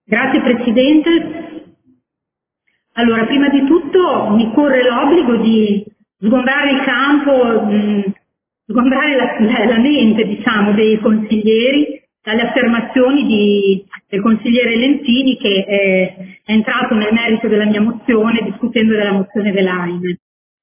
Grazie Presidente. Allora, prima di tutto mi corre l'obbligo di sgombrare il campo, sgombrare la mente, diciamo, dei consiglieri dalle affermazioni del consigliere Lentini che è entrato nel merito della mia mozione discutendo della mozione dell'AIME.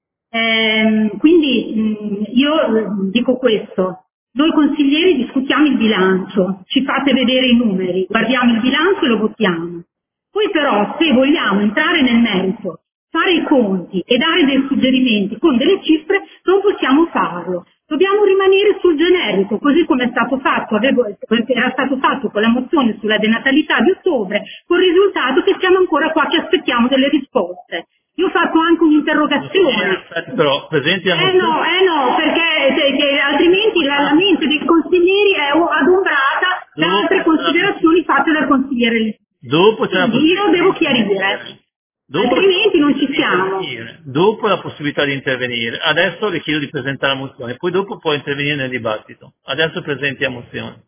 Quindi io dico questo. Noi consiglieri discutiamo il bilancio, ci fate vedere i numeri, guardiamo il bilancio e lo votiamo. Poi però se vogliamo entrare nel merito, fare i conti e dare dei suggerimenti con delle cifre, non possiamo farlo. Dobbiamo rimanere sul generico, così come è stato fatto, era stato fatto con la mozione sulla denatalità di ottobre, con il risultato che siamo ancora qua che aspettiamo delle risposte. Io ho fatto anche un'interrogazione. Però presenti a no, perché altrimenti la mente dei consiglieri è adombrata da altre considerazioni fatte dal consigliere. Dopo c'è Io devo chiarire, altrimenti non ci siamo. Dopo la possibilità di intervenire. Adesso le chiedo di presentare la mozione, poi dopo può intervenire nel dibattito. Adesso presenti la mozione.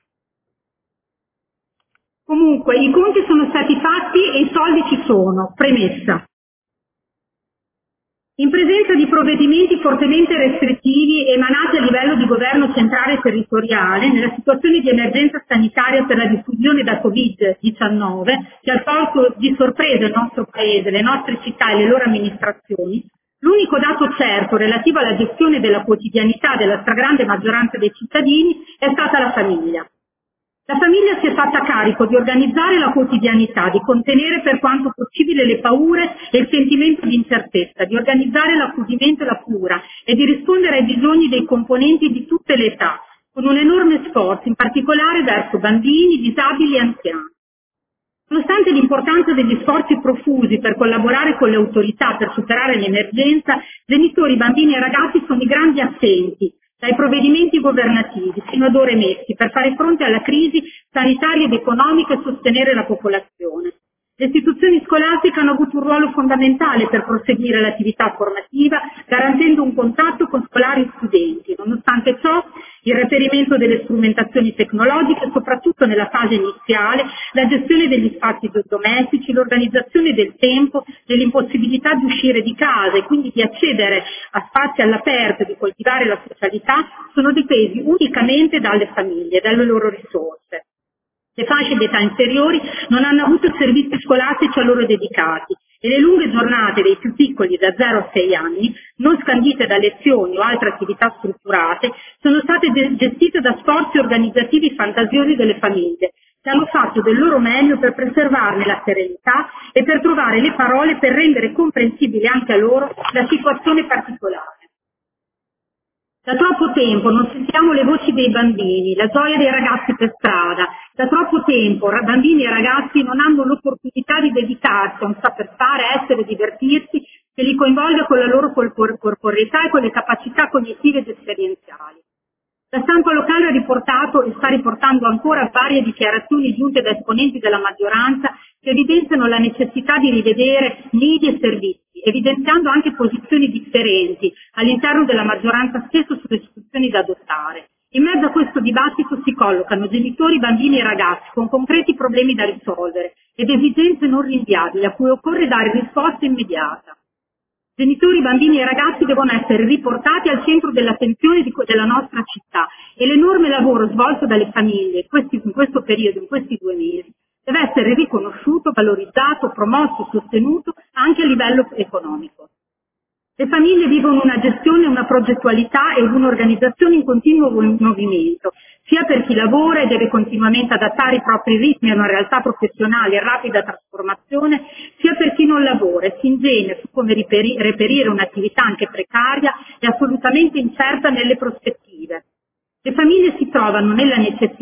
Comunque, i conti sono stati fatti e i soldi ci sono. Premessa. In presenza di provvedimenti fortemente restrittivi emanati a livello di governo centrale e territoriale, nella situazione di emergenza sanitaria per la diffusione da Covid-19, che ha colto di sorpresa il nostro Paese, le nostre città e le loro amministrazioni, l'unico dato certo relativo alla gestione della quotidianità della stragrande maggioranza dei cittadini è stata la famiglia. La famiglia si è fatta carico di organizzare la quotidianità, di contenere per quanto possibile le paure e il sentimento di incertezza, di organizzare l'accudimento e la cura e di rispondere ai bisogni dei componenti di tutte le età, con un enorme sforzo, in particolare verso bambini, disabili e anziani. Nonostante l'importanza degli sforzi profusi per collaborare con le autorità per superare l'emergenza, genitori, bambini e ragazzi sono i grandi assenti dai provvedimenti governativi fino ad ora emessi per fare fronte alla crisi sanitaria ed economica e sostenere la popolazione. Le istituzioni scolastiche hanno avuto un ruolo fondamentale per proseguire l'attività formativa, garantendo un contatto con scolari e studenti. Nonostante ciò, il reperimento delle strumentazioni tecnologiche, soprattutto nella fase iniziale, la gestione degli spazi domestici, l'organizzazione del tempo, dell'impossibilità di uscire di casa e quindi di accedere a spazi all'aperto e di coltivare la socialità, sono dipesi unicamente dalle famiglie, dalle loro risorse. Le fasce d'età inferiori non hanno avuto servizi scolastici a loro dedicati e le lunghe giornate dei più piccoli da 0 a 6 anni, non scandite da lezioni o altre attività strutturate, sono state gestite da sforzi organizzativi fantasiosi delle famiglie, che hanno fatto del loro meglio per preservarne la serenità e per trovare le parole per rendere comprensibile anche a loro la situazione particolare. Da troppo tempo non sentiamo le voci dei bambini, la gioia dei ragazzi per strada. Da troppo tempo bambini e ragazzi non hanno l'opportunità di dedicarsi a un saper fare, essere, divertirsi, che li coinvolga con la loro corporeità e con le capacità cognitive ed esperienziali. La stampa locale ha riportato e sta riportando ancora varie dichiarazioni giunte da esponenti della maggioranza che evidenziano la necessità di rivedere nidi e servizi, evidenziando anche posizioni differenti all'interno della maggioranza stessa sulle soluzioni da adottare. In mezzo a questo dibattito si collocano genitori, bambini e ragazzi con concreti problemi da risolvere ed esigenze non rinviabili a cui occorre dare risposta immediata. Genitori, bambini e ragazzi devono essere riportati al centro dell'attenzione della nostra città e l'enorme lavoro svolto dalle famiglie in questo periodo, in questi 2 mesi, deve essere riconosciuto, valorizzato, promosso, sostenuto anche a livello economico. Le famiglie vivono una gestione, una progettualità e un'organizzazione in continuo movimento, sia per chi lavora e deve continuamente adattare i propri ritmi a una realtà professionale in rapida trasformazione, sia per chi non lavora e si ingegna su come reperire un'attività anche precaria e assolutamente incerta nelle prospettive. Le famiglie si trovano nella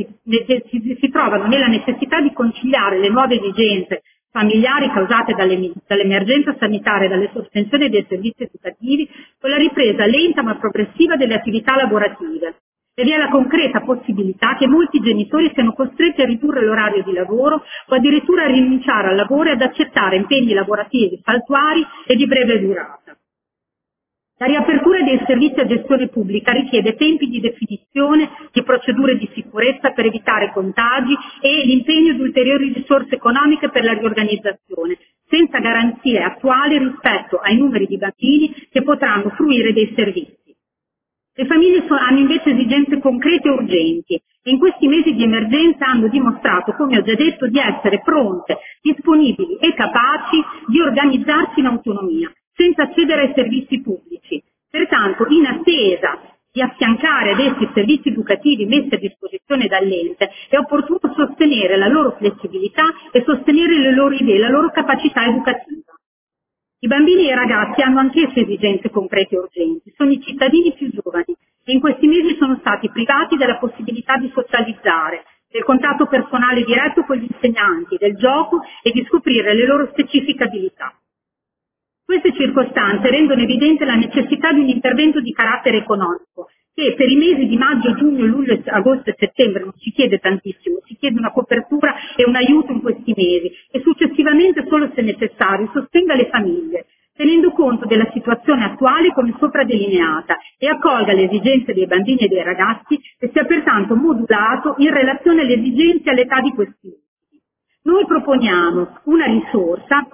necessità di conciliare le nuove esigenze familiari causate dall'emergenza sanitaria e dalle sospensioni dei servizi educativi con la ripresa lenta ma progressiva delle attività lavorative. E vi è la concreta possibilità che molti genitori siano costretti a ridurre l'orario di lavoro o addirittura a rinunciare al lavoro e ad accettare impegni lavorativi saltuari e di breve durata. La riapertura dei servizi a gestione pubblica richiede tempi di definizione di procedure di sicurezza per evitare contagi e l'impegno di ulteriori risorse economiche per la riorganizzazione, senza garanzie attuali rispetto ai numeri di bambini che potranno fruire dei servizi. Le famiglie hanno invece esigenze concrete e urgenti e in questi mesi di emergenza hanno dimostrato, come ho già detto, di essere pronte, disponibili e capaci di organizzarsi in autonomia, senza cedere ai servizi pubblici. Pertanto, in attesa di affiancare ad essi servizi educativi messi a disposizione dall'ente, è opportuno sostenere la loro flessibilità e sostenere le loro idee, la loro capacità educativa. I bambini e i ragazzi hanno anch'essi esigenze concrete e urgenti, sono i cittadini più giovani e in questi mesi sono stati privati della possibilità di socializzare, del contatto personale diretto con gli insegnanti, del gioco e di scoprire le loro specifiche abilità. Queste circostanze rendono evidente la necessità di un intervento di carattere economico, che per i mesi di maggio, giugno, luglio, agosto e settembre non si chiede tantissimo, si chiede una copertura e un aiuto in questi mesi e successivamente, solo se necessario, sostenga le famiglie, tenendo conto della situazione attuale come sopra delineata e accolga le esigenze dei bambini e dei ragazzi e sia pertanto modulato in relazione alle esigenze e all'età di questi ultimi. Noi proponiamo una risorsa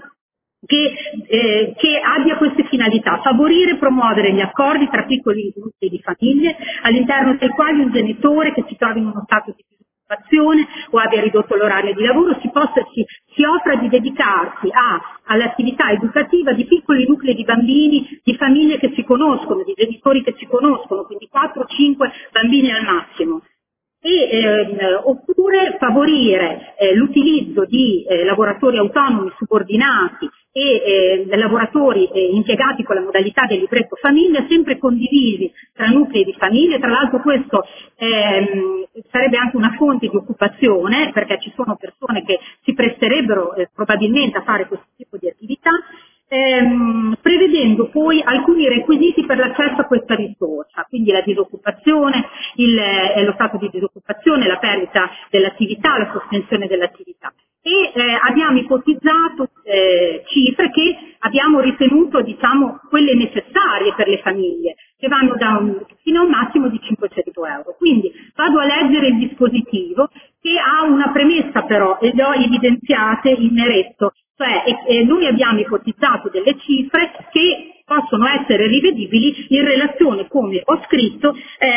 che abbia queste finalità: favorire e promuovere gli accordi tra piccoli gruppi di famiglie all'interno dei quali un genitore che si trovi in uno stato di disoccupazione o abbia ridotto l'orario di lavoro si offra di dedicarsi all'attività educativa di piccoli nuclei di bambini, di famiglie che si conoscono, di genitori che si conoscono, quindi 4-5 bambini al massimo. Oppure favorire l'utilizzo di lavoratori autonomi subordinati e lavoratori impiegati con la modalità del libretto famiglia, sempre condivisi tra nuclei di famiglie. Tra l'altro questo sarebbe anche una fonte di occupazione, perché ci sono persone che si presterebbero probabilmente a fare questo tipo di attività, prevedendo poi alcuni requisiti per l'accesso a questa risorsa, quindi la disoccupazione, lo stato di disoccupazione, la perdita dell'attività, la sospensione dell'attività. E abbiamo ipotizzato cifre che abbiamo ritenuto, diciamo, quelle necessarie per le famiglie, che vanno fino a un massimo di 500 euro. Quindi vado a leggere il dispositivo, che ha una premessa però, e le ho evidenziate in neretto. Cioè, noi abbiamo ipotizzato delle cifre che possono essere rivedibili in relazione, come ho scritto,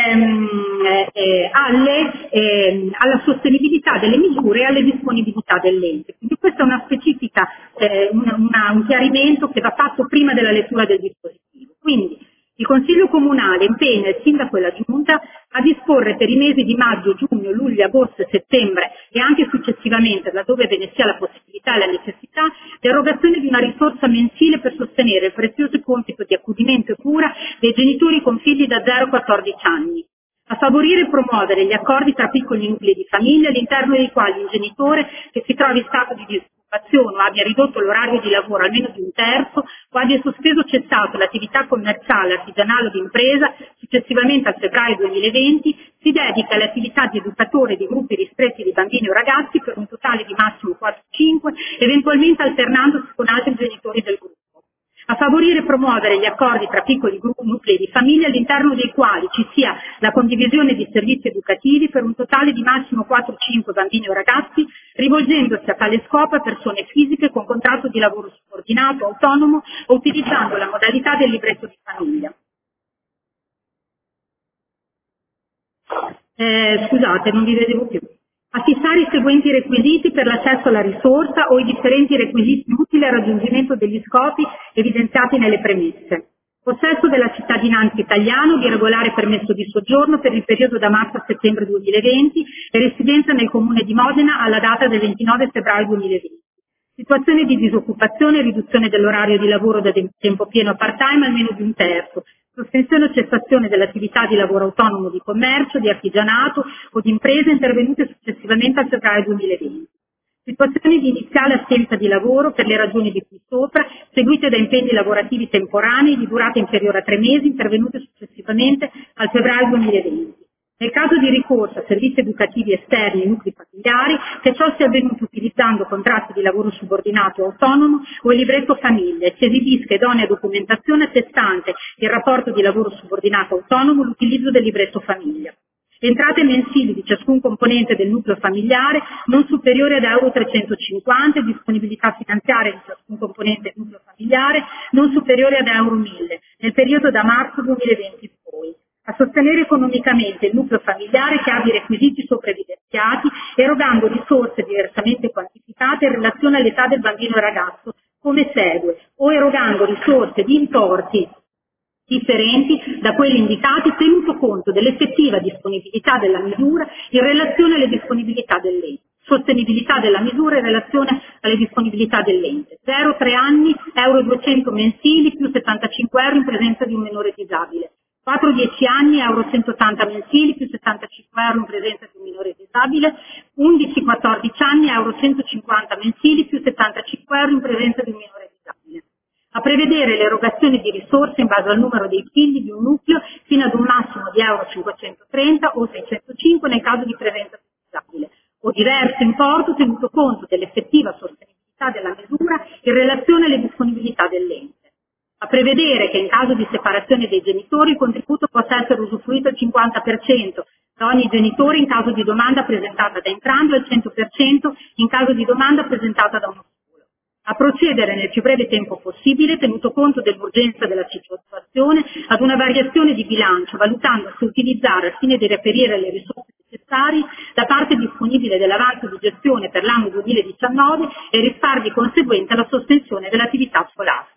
alla sostenibilità delle misure e alle disponibilità dell'ente. Quindi questa è una specifica, un chiarimento che va fatto prima della lettura del dispositivo. Quindi il Consiglio Comunale impegna il Sindaco e la Giunta a disporre per i mesi di maggio, giugno, luglio, agosto e settembre e anche successivamente, laddove ve ne sia la possibilità e la necessità, l'erogazione di una risorsa mensile per sostenere il prezioso compito di accudimento e cura dei genitori con figli da 0 a 14 anni. A favorire e promuovere gli accordi tra piccoli nuclei di famiglia all'interno dei quali un genitore che si trovi in stato di disoccupazione o abbia ridotto l'orario di lavoro almeno di un terzo o abbia sospeso o cessato l'attività commerciale, artigianale o di impresa successivamente al febbraio 2020, si dedica alle attività di educatore di gruppi ristretti di bambini o ragazzi per un totale di massimo 4-5, eventualmente alternandosi con altri genitori del gruppo. A favorire e promuovere gli accordi tra piccoli nuclei di famiglia all'interno dei quali ci sia la condivisione di servizi educativi per un totale di massimo 4-5 bambini o ragazzi, rivolgendosi a tale scopo a persone fisiche con contratto di lavoro subordinato, autonomo o utilizzando la modalità del libretto di famiglia. Scusate, non vi vedevo più. A fissare i seguenti requisiti per l'accesso alla risorsa o i differenti requisiti utili al raggiungimento degli scopi evidenziati nelle premesse. Possesso della cittadinanza italiana o di regolare permesso di soggiorno per il periodo da marzo a settembre 2020 e residenza nel comune di Modena alla data del 29 febbraio 2020. Situazione di disoccupazione e riduzione dell'orario di lavoro da tempo pieno a part-time almeno di un terzo. Sospensione o cessazione dell'attività di lavoro autonomo, di commercio, di artigianato o di imprese intervenute successivamente al febbraio 2020. Situazioni di iniziale assenza di lavoro per le ragioni di cui sopra, seguite da impegni lavorativi temporanei di durata inferiore a 3 mesi intervenute successivamente al febbraio 2020. Nel caso di ricorso a servizi educativi esterni ai nuclei familiari, che ciò sia avvenuto utilizzando contratti di lavoro subordinato autonomo o il libretto famiglia e si esibisca idonea documentazione attestante il rapporto di lavoro subordinato autonomo l'utilizzo del libretto famiglia. Entrate mensili di ciascun componente del nucleo familiare non superiori ad euro 350 e disponibilità finanziaria di ciascun componente del nucleo familiare non superiore ad euro 1000 nel periodo da marzo 2020 in poi. A sostenere economicamente il nucleo familiare che abbia i requisiti sopra evidenziati, erogando risorse diversamente quantificate in relazione all'età del bambino o ragazzo, come segue, o erogando risorse di importi differenti da quelli indicati tenuto conto dell'effettiva disponibilità della misura in relazione alle disponibilità dell'ente. Sostenibilità della misura in relazione alle disponibilità dell'ente. 0-3 anni, euro 200 mensili più 75 euro in presenza di un minore disabile. 4-10 anni, euro 180 mensili più 75 euro in presenza di un minore disabile, 11-14 anni, euro 150 mensili più 75 euro in presenza di un minore disabile. A prevedere l'erogazione di risorse in base al numero dei figli di un nucleo fino ad un massimo di euro 530 o 605 nel caso di presenza di disabile, o diverso importo tenuto conto dell'effettiva sostenibilità della misura in relazione alle disponibilità dell'ente. A prevedere che in caso di separazione dei genitori il contributo possa essere usufruito al 50% da ogni genitore in caso di domanda presentata da entrambi o al 100% in caso di domanda presentata da uno solo. A procedere nel più breve tempo possibile, tenuto conto dell'urgenza della situazione, ad una variazione di bilancio, valutando se utilizzare al fine di reperire le risorse necessarie la parte disponibile dell'avanzo di gestione per l'anno 2019 e i risparmi conseguenti alla sospensione dell'attività scolastica.